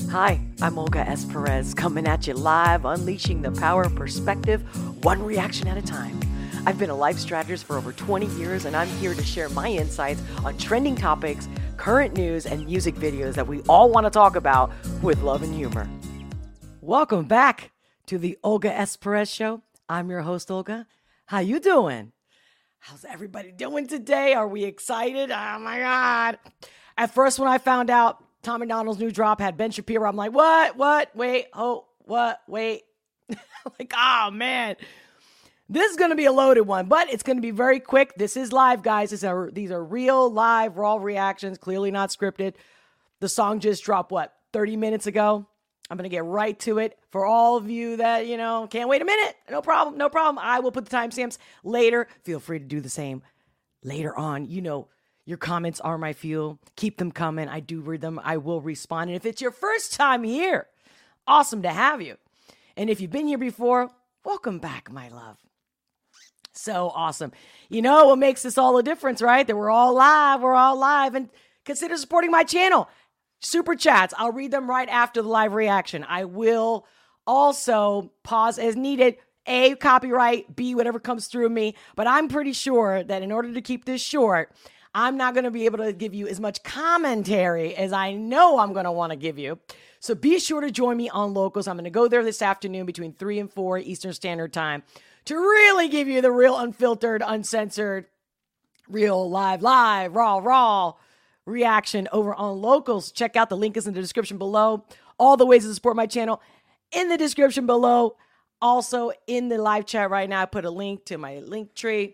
Hi, I'm Olga S. Perez, coming at you live, unleashing the power of perspective, one reaction at a time. I've been a life strategist for over 20 years, and I'm here to share my insights on trending topics, current news, and music videos that we all want to talk about with love and humor. Welcome back to the Olga S. Perez Show. I'm your host, Olga. How you doing? How's everybody doing today? Are we excited? Oh my God. At first, when I found out Tom MacDonald's new drop had Ben Shapiro, I'm like, what, wait, wait. Like, oh man, this is going to be a loaded one, but it's going to be very quick. This is live, guys. These are real, live, raw reactions, clearly not scripted. The song just dropped, 30 minutes ago? I'm going to get right to it. For all of you that, can't wait a minute, no problem. I will put the timestamps later. Feel free to do the same later on. Your comments are my fuel. Keep them coming. I do read them. I will respond. And if it's your first time here, awesome to have you. And if you've been here before, welcome back, my love. So awesome. You know what makes this all a difference, right? That we're all live. And consider supporting my channel. Super chats. I'll read them right after the live reaction. I will also pause as needed. A, copyright. B, whatever comes through me. But I'm pretty sure that in order to keep this short, I'm not going to be able to give you as much commentary as I know I'm going to want to give you. So be sure to join me on Locals. I'm going to go there this afternoon between 3 and 4 Eastern Standard Time to really give you the real unfiltered, uncensored, real live, raw reaction over on Locals. Check out the link is in the description below. All the ways to support my channel in the description below. Also in the live chat right now, I put a link to my link tree.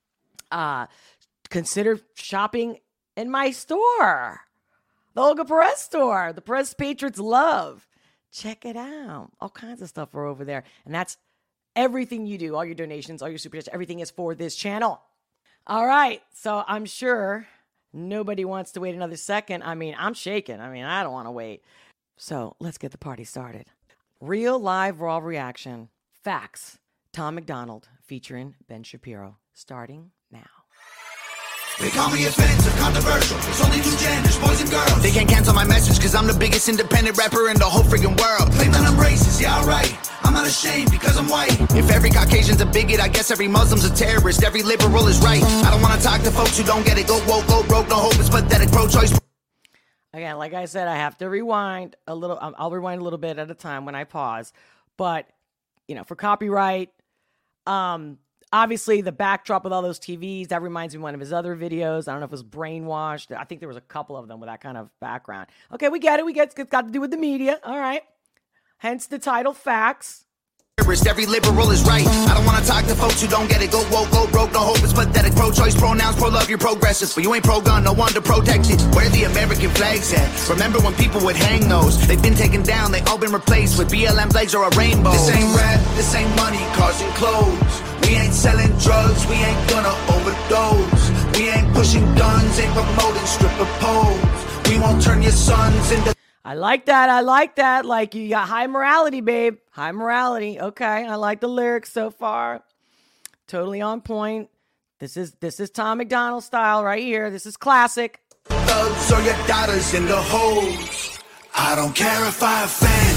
Consider shopping in my store, the Olga Perez store, the Perez Patriots love. Check it out. All kinds of stuff are over there. And that's everything you do, all your donations, all your super chats, everything is for this channel. All right. So I'm sure nobody wants to wait another second. I'm shaking. I don't want to wait. So let's get the party started. Real live raw reaction. Facts. Tom MacDonald featuring Ben Shapiro. Starting now. They call me offensive, controversial. There's only two genders, boys and girls. They can't cancel my message because I'm the biggest independent rapper in the whole freaking world. Claim that I'm racist, yeah, alright. I'm not ashamed because I'm white. If every Caucasian's a bigot, I guess every Muslim's a terrorist. Every liberal is right. I don't want to talk to folks who don't get it. Go woke, go broke, no hope, it's pathetic. Pro-choice. Again, like I said, I have to rewind a little. I'll rewind a little bit at a time when I pause. But, for copyright, obviously, the backdrop with all those TVs, that reminds me of one of his other videos. I don't know if it was Brainwashed. I think there was a couple of them with that kind of background. Okay, we get it. It's got to do with the media. All right. Hence the title, Facts. Every liberal is right. I don't want to talk to folks who don't get it. Go woke, go broke, no hope, it's pathetic. Pro-choice, pronouns, pro-love, you're progressive. But you ain't pro-gun, no one to protect it. Where the American flags at? Remember when people would hang those? They've been taken down, they all been replaced with BLM flags or a rainbow. This ain't rap, this ain't money, cars and clothes. We ain't selling drugs, we ain't gonna overdose. We ain't pushing guns, ain't promoting stripper poles. We won't turn your sons into... I like that. Like, you got high morality, babe. High morality. Okay, I like the lyrics so far. Totally on point. This is Tom MacDonald style right here. This is classic. Thugs or your daughters in the holes. I don't care if I offend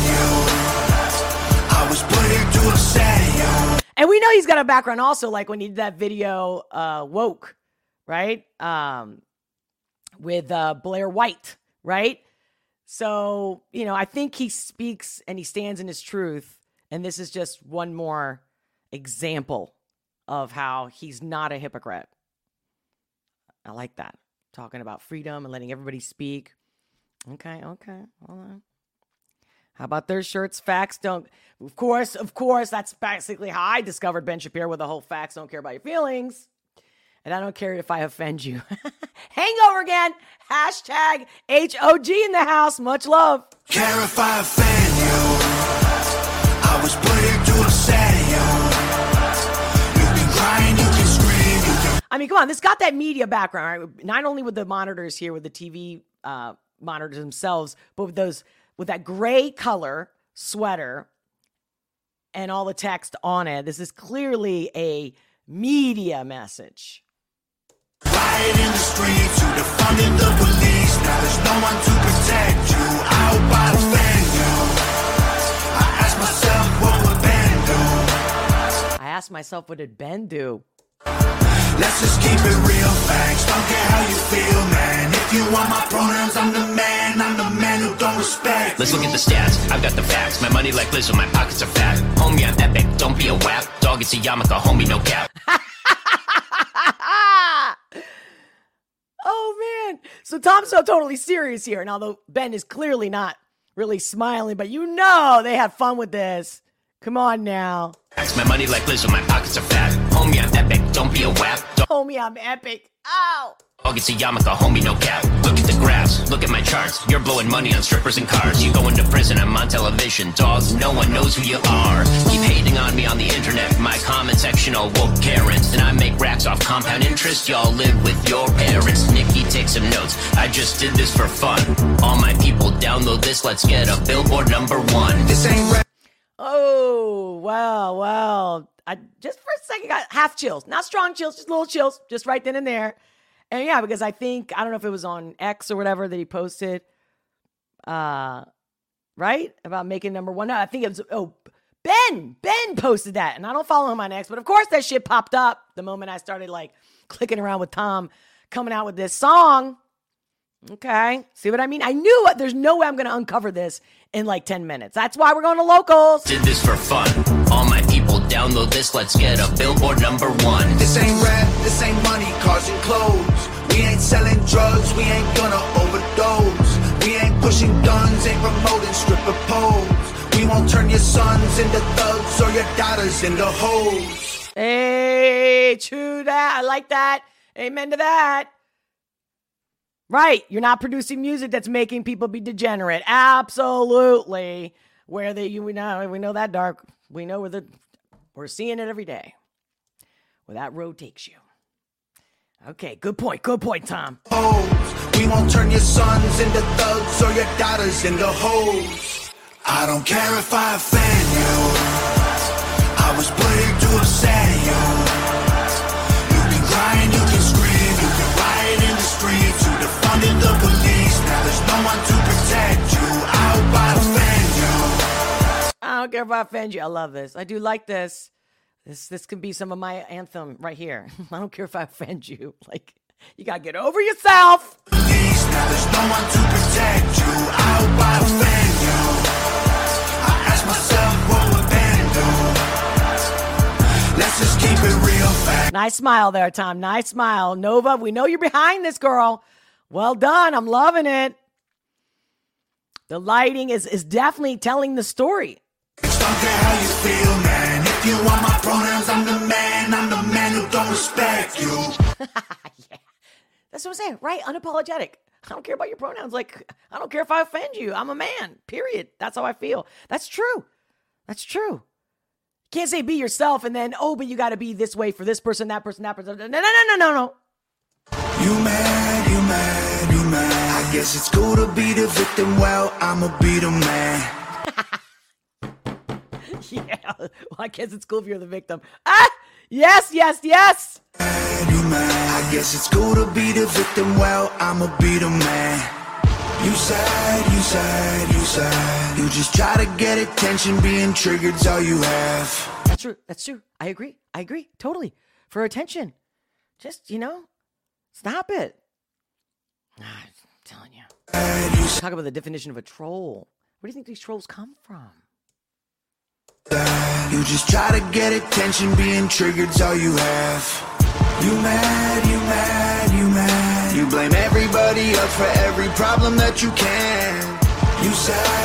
you. I was put here to upset you. And we know he's got a background also, like when he did that video, Woke, right? With Blair White, right? So, I think he speaks and he stands in his truth. And this is just one more example of how he's not a hypocrite. I like that. Talking about freedom and letting everybody speak. Okay. Hold on. How about their shirts? Facts don't. Of course. That's basically how I discovered Ben Shapiro with the whole facts don't care about your feelings. And I don't care if I offend you. Hangover again. Hashtag HOG in the house. Much love. Care if I offend you. I was put here to upset you. You can cry and you can scream. Come on. This got that media background, right? Not only with the monitors here, with the TV monitors themselves, but with that gray color sweater and all the text on it. This is clearly a media message. Riot in the streets, you defunded the police. Now there's no one to protect you. I hope I offend myself, what did Ben do? Let's just keep it real facts. Don't care how you feel, man. If you want my pronouns, I'm the man. I'm the man who don't respect. Let's look at the stats. I've got the facts. My money like Lizzo, my pockets are fat. Homie, I'm epic. Don't be a whack. Dog, it's a yarmulke. Homie, no cap. Oh, man. So Tom's so totally serious here. And although Ben is clearly not really smiling, but you know they had fun with this. Come on now. My money like Lizzo, my pockets are fat. Homie, I'm epic. Don't be a whack. Homie, I'm epic. Ow. Dog, it's a yarmulke. Homie, no cap. Look at the graphs. Look at my charts. You're blowing money on strippers and cars. You go into prison, I'm on television. Dogs, no one knows who you are. Keep hating on me on the internet. My comment section all woke Karens. And I make racks off compound interest. Y'all live with your parents. Nikki, take some notes. I just did this for fun. All my people download this. Let's get a Billboard #1. This ain't rap. Oh, well. I just for a second got half chills. Not strong chills, just little chills. Just right then and there. And yeah, because I don't know if it was on X or whatever that he posted, right? About making #1. No, I think it was, Ben posted that. And I don't follow him on X, but of course that shit popped up the moment I started like clicking around with Tom coming out with this song. Okay. See what I mean? I knew there's no way I'm going to uncover this in like 10 minutes. That's why we're going to locals. Did this for fun. All my people download this. Let's get a Billboard #1. This ain't rap, this ain't money, cars and clothes. We ain't selling drugs, we ain't gonna overdose. We ain't pushing guns, ain't promoting stripper poles. We won't turn your sons into thugs or your daughters into hoes. Hey, true that. I like that. Amen to that. Right. You're not producing music that's making people be degenerate. Absolutely. We know that dark. We know we're seeing it every day. Where that road takes you. Okay, good point, Tom. Hoes. We won't turn your sons into thugs or your daughters into hoes. I don't care if I offend you. I was put here to upset you. You can cry and you can scream. You can riot in the streets. You defunded the police. Now there's no one to protect you. I hope I offend you. I don't care if I offend you. I love this. I do like this. This can be some of my anthem right here. I don't care if I offend you. Like, you gotta get over yourself. Police, now there's no one to protect you. I hope I offend you. I ask myself what would Ben do. Let's just keep it real fast. Nice smile there, Tom. Nice smile. Nova, we know you're behind this, girl. Well done. I'm loving it. The lighting is definitely telling the story. Don't care how you feel, man. If you want my pronouns, I'm the man. I'm the man who don't respect you. Yeah. That's what I'm saying, right? Unapologetic. I don't care about your pronouns. Like, I don't care if I offend you. I'm a man, period. That's how I feel. That's true. That's true. You can't say be yourself and then, but you got to be this way for this person, that person, that person. No. You mad, you mad, you mad. I guess it's cool to be the victim. Well, I'ma be the man. Yeah, well, I guess it's cool if you're the victim. Yes. Mad, you mad. I guess it's cool to be the victim. Well, I'ma be the man. You sad. You just try to get attention. Being triggered's all you have. That's true. I agree. Totally. For attention. Just, stop it. I'm telling you. Talk about the definition of a troll. Where do you think these trolls come from? You just try to get attention. Being triggered's all you have. You mad. You blame everybody else for every problem that you can. You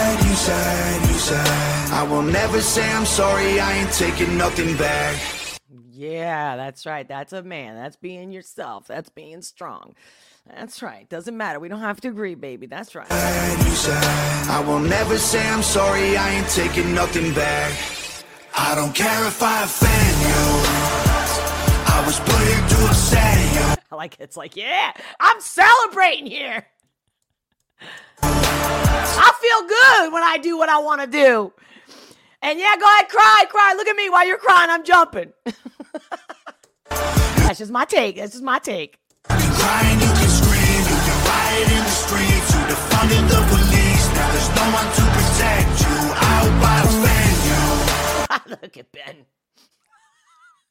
sad. I will never say I'm sorry. I ain't taking nothing back. Yeah, that's right. That's a man. That's being yourself. That's being strong. That's right. Doesn't matter. We don't have to agree, baby. That's right. You sad. I will never say I'm sorry. I ain't taking nothing back. I don't care if I offend you. I was put here to upset you. I like it. It's like, yeah, I'm celebrating here. I feel good when I do what I want to do. And yeah, go ahead, cry. Look at me while you're crying. I'm jumping. That's just my take. You can cry and you can scream. You can riot in the streets. You defunded the police. Now there's no one to protect you. I hope I offend you. Look at Ben.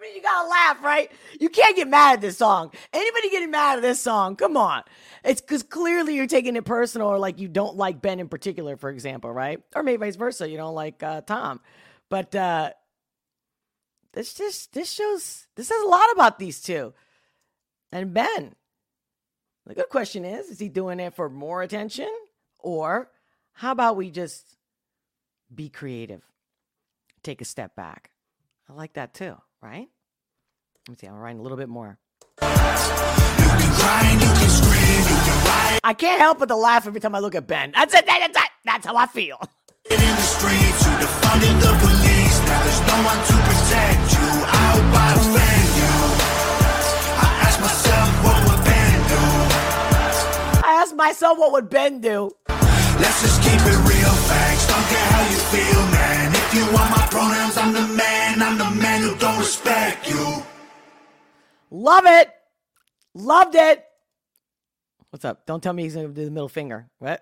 mean, you gotta laugh, right? You can't get mad at this song. Anybody getting mad at this song? Come on. It's because clearly you're taking it personal, or like you don't like Ben in particular, for example, right? Or maybe vice versa. You don't like Tom. But this says a lot about these two. And Ben. The good question is he doing it for more attention? Or how about we just be creative? Take a step back. I like that too, right? Let me see, I'm writing a little bit more. You can cry and you can scream, you can ride I can't help but to laugh every time I look at Ben. That's it. That's how I feel. in the streets, you defunded the police. Now there's no one to protect you. I hope I offend you. I ask myself, what would Ben do? I asked myself, what would Ben do? Let's just keep it real, facts. Don't care how you feel, man. If you want my pronouns, I'm the man who don't respect you. Love it. Loved it. What's up? Don't tell me he's going to do the middle finger. What?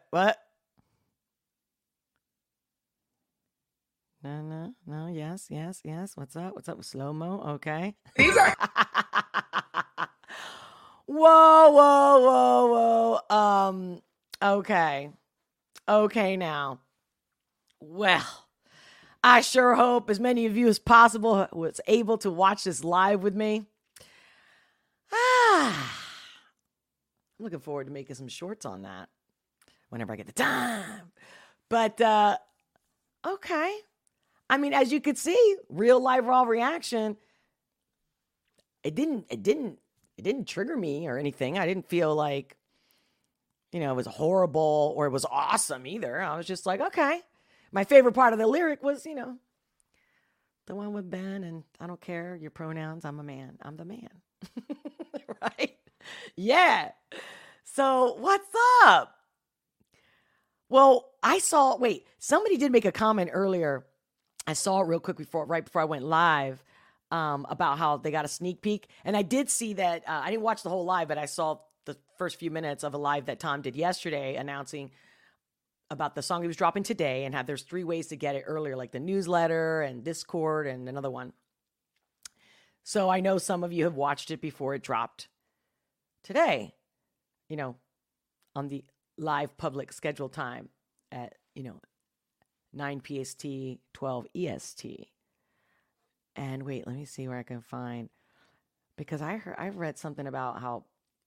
No, yes. What's up? Slow-mo? Okay. Whoa. Okay now. Well, I sure hope as many of you as possible was able to watch this live with me. I'm looking forward to making some shorts on that whenever I get the time. But, okay. I mean, as you could see, real live raw reaction. It didn't trigger me or anything. I didn't feel like, it was horrible or it was awesome either. I was just like, okay. My favorite part of the lyric was, the one with Ben and I don't care your pronouns. I'm a man. I'm the man. Right? Yeah. So what's up? Well, somebody did make a comment earlier. I saw it real quick right before I went live about how they got a sneak peek. And I did see that. I didn't watch the whole live, but I saw the first few minutes of a live that Tom did yesterday announcing about the song he was dropping today and how there's 3 ways to get it earlier, like the newsletter and Discord and another one. So I know some of you have watched it before it dropped today, on the live public schedule time at, 9 PST, 12 EST. And wait, let me see where I can find, because I've read something about how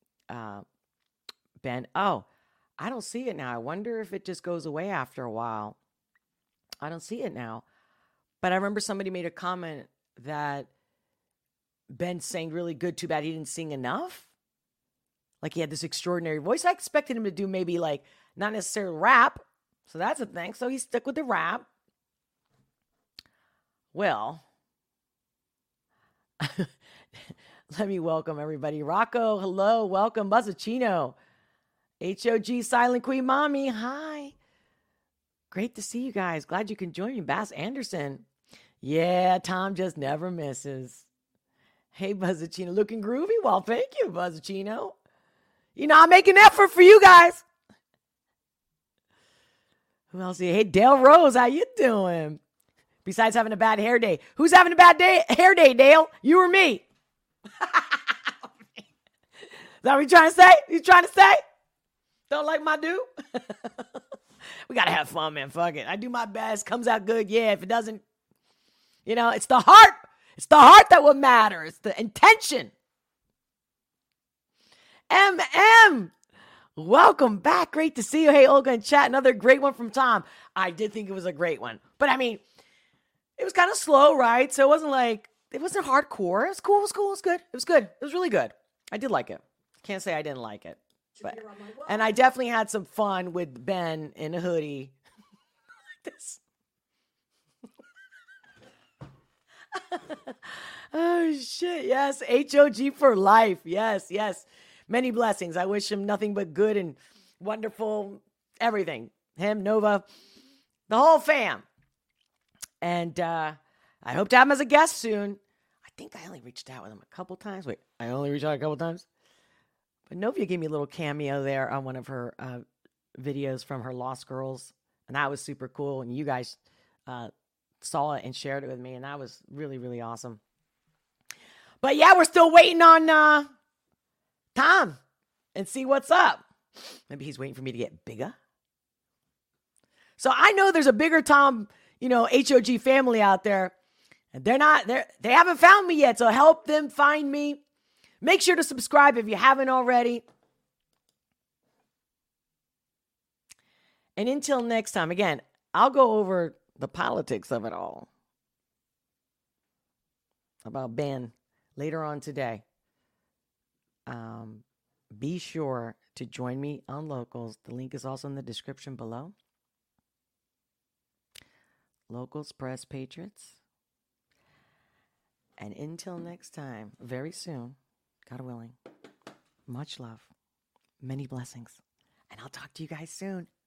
Ben, I don't see it now. I wonder if it just goes away after a while. I don't see it now. But I remember somebody made a comment that Ben sang really good. Too bad he didn't sing enough. Like he had this extraordinary voice. I expected him to do maybe like not necessarily rap. So that's a thing. So he stuck with the rap. Well, let me welcome everybody. Rocco, hello, welcome. Buzzacino. HOG Silent Queen Mommy, hi. Great to see you guys. Glad you can join me. Bass Anderson. Yeah, Tom just never misses. Hey, Buzzacino, looking groovy? Well, thank you, Buzzacino. I make an effort for you guys. Who else here? Hey, Dale Rose, how you doing? Besides having a bad hair day. Who's having a bad hair day, Dale? You or me? Is that what you trying to say? You trying to say? Don't like my do? We got to have fun, man. Fuck it. I do my best. Comes out good. Yeah, if it doesn't, it's the heart. It's the heart that will matter. It's the intention. MM. Welcome back. Great to see you. Hey, Olga in chat. Another great one from Tom. I did think it was a great one. But I mean, it was kind of slow, right? So it wasn't hardcore. It was cool. It was cool. It was good. It was good. It was really good. I did like it. Can't say I didn't like it. But, and I definitely had some fun with Ben in a hoodie. Like this. Oh, shit. Yes. HOG for life. Yes. Many blessings. I wish him nothing but good and wonderful everything. Him, Nova, the whole fam. And I hope to have him as a guest soon. I think I only reached out with him a couple times. Wait, I only reached out a couple times? But Novia gave me a little cameo there on one of her videos from her Lost Girls. And that was super cool. And you guys saw it and shared it with me. And that was really, really awesome. But yeah, we're still waiting on Tom and see what's up. Maybe he's waiting for me to get bigger. So I know there's a bigger Tom, HOG family out there. And they haven't found me yet. So help them find me. Make sure to subscribe if you haven't already. And until next time, again, I'll go over the politics of it all. About Ben later on today. Be sure to join me on Locals. The link is also in the description below. Locals, Press, Patriots. And until next time, very soon, God willing, much love, many blessings, and I'll talk to you guys soon.